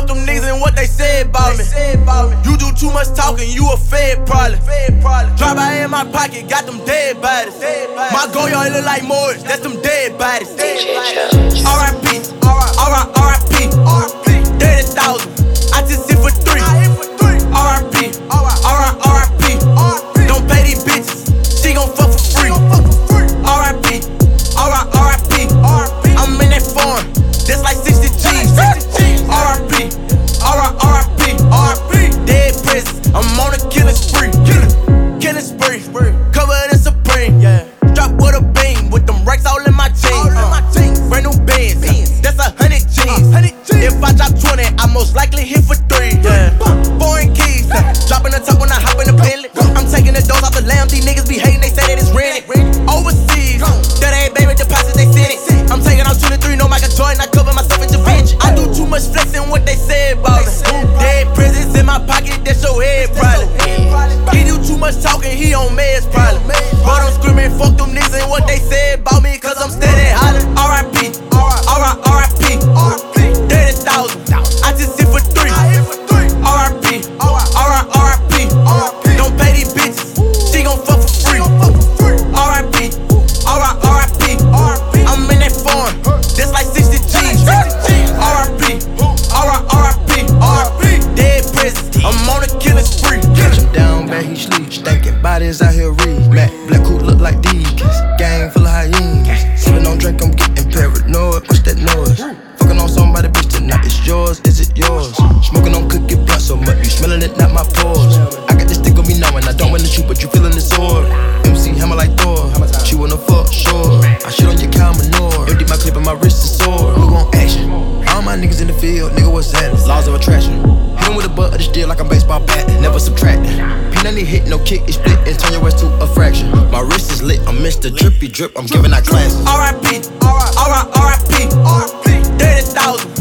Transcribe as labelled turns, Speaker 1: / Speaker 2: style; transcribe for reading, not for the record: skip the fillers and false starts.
Speaker 1: them niggas and what they said about me. You do too much talking, you a fed probably. Drop out in my pocket, got them dead bodies. My Goyard look like Morris, that's them dead bodies. R.I.P. R.I.P. Dead 1,000. I just hit for 3. R.I.P. R.I.P. Don't pay these bitches, she gon' fuck for free. R.I.P. R.I.P. I'm in that farm, that's like 60 G's. R.I.P. R.I.P. Dead prisons, I'm on a killing spree. Killing spree, covered in Supreme. Drop with a beam, with them racks all in my jeans. Brand new Benz, that's 100 G's. If I drop 20, I most likely hit for 3. Foreign keys, dropping the top when I hop in the Bentley. I'm taking the doors off the lamb, these niggas be hating, they say that it's rented. Overseas, that ain't baby deposit, they send it. I'm taking out 23, no Michael Jordan, I cover myself in Da Vinci. I do too much flexing what they say about me. Dead prisons in my pocket, that's your head probably. He do too much talking, he on meds probably. But I'm screaming, fuck them niggas and what they said about me, cause I'm steady hollering. R.I.P. R.I.P. Dead 1,000. I just hit for 3. R.I.P. R.I.P. Don't pay these bitches, she gon' fuck for free. R.I.P. R.I.P. I'm in that farm, that's like 60 G's. R.I.P. R.I.P. Dead prisons, I'm on a killing spree.
Speaker 2: Catch him down, bad he sleep. Stinking bodies out here read. Mac Black who look like deacons. Gang full of hyenas. Sippin' on drink, I'm getting paranoid. What's that noise? Fucking on somebody, bitch, tonight. It's yours, is it yours? Smoking on cookie blunt so much, you smelling it, not my pores. I got this stick on me now and I don't wanna shoot, but you feeling the sword. MC hammer like Thor. She wanna fuck, sure. I shit on your cow manure. Empty my clip and my wrist is sore. Who gon' action? All my niggas in the field, nigga, what's that? Laws of attraction. Hit him with a butt of the steel like I'm baseball bat, never subtracting. P90 hit, no kick, it split and turn your ass to a fraction. My wrist is lit, I'm Mr. Drippy Drip, I'm giving out classes.
Speaker 1: R.I.P. R.I.P. Dead 1,000.